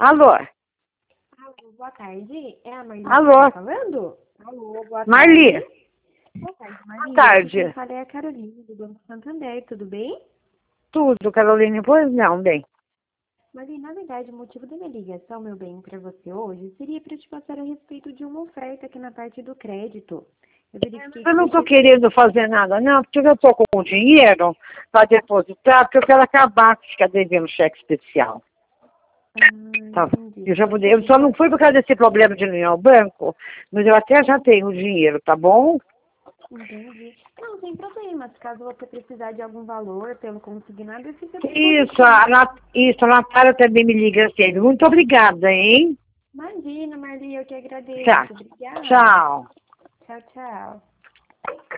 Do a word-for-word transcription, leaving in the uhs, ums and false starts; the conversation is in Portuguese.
Alô? Alô, boa tarde. É a Marli Alô? que tá falando? Alô, boa Marli? tarde. Boa tarde, Marli. Boa tarde. Quem fala é a Carolina, do Banco Santander, tudo bem? Tudo, Carolina. Pois não, bem. Marli, na verdade, o motivo da minha ligação, meu bem, para você hoje, seria para te passar a respeito de uma oferta aqui na parte do crédito. Eu verifiquei Eu que não estou você... querendo fazer nada, não, porque eu estou com o dinheiro para depositar, porque eu quero acabar com ficar devendo cheque especial. Ah, Tá. entendi. Eu já mudei. Eu só não fui por causa desse problema de não ir ao banco, mas eu até já tenho o dinheiro, tá bom? Entendi. Não, sem problemas. Caso você precisar de algum valor pelo consignado, fica à Isso, disposição. a, Nat- isso, a Natália também me liga sempre. Muito obrigada, hein? Imagina, Marli, eu que Tá. agradeço. Obrigada. Tchau. Tchau, tchau.